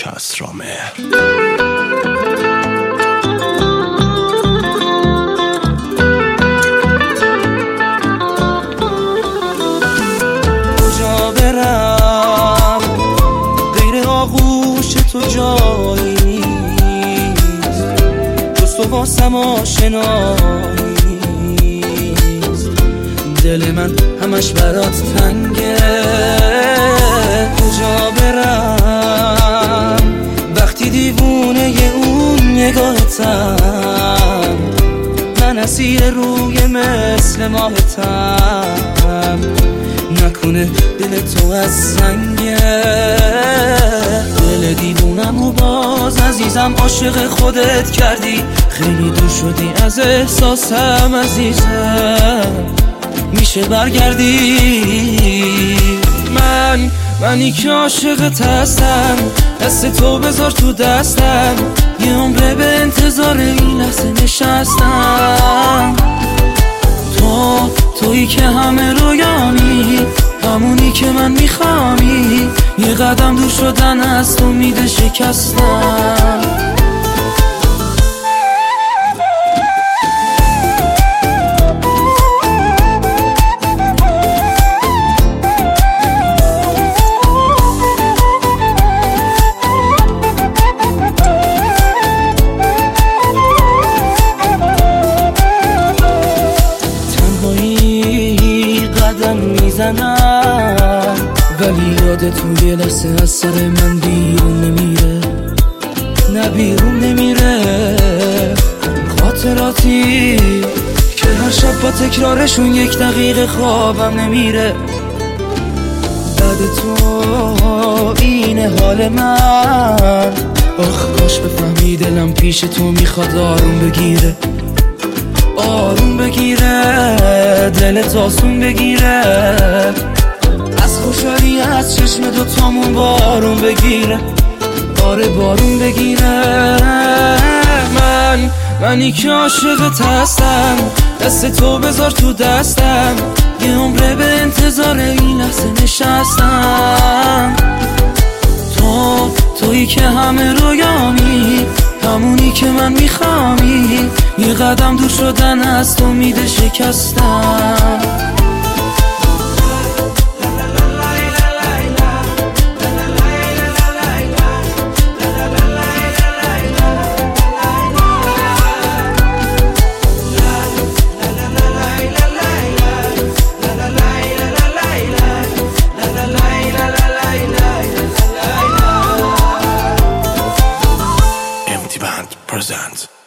کسرامهر. کجا برم غیر آغوش تو جایی نیست، جز تو واسم آشنایی نیست. دل من همش برات تنگه، کجا برم وقتی دیوونه اون نگاهتم، من اسیر روی مثل ماهتم. نکنه دل تو از سنگه، دل دیوونم و باز عزیزم عاشق خودت کردی. خیلی دور شدی از احساسم عزیزم، میشه برگردی؟ منی که عاشقت هستم، دست تو بذار تو دستم، یه عمره به انتظار این لحظه نشستم. تویی که همه رویامی، همونی که من میخوامی، یه قدم دور شدن از تو امید شکستم. میزنم ولی یادت تو یه لحظه از سر من بیرون نمیره، نه بیرون نمیره. خاطراتی که هر شب با تکرارشون یک دقیقه خوابم نمیره. بعد تو اینه حال من، آخ کاش بفهمی دلم پیش تو میخواد آروم بگیره، آروم بگیره، دلت آسون بگیره، از خوشحالی از چشم دوتامون بارون بگیره، آره بارون بگیره. منی که عاشقت هستم، دست تو بذار تو دستم، یه عمره به انتظار این لحظه نشستم. تویی که همه رویامی، همونی که من میخوامی، یه قدم دور شدن از تو امید شکستم. Empty Band presents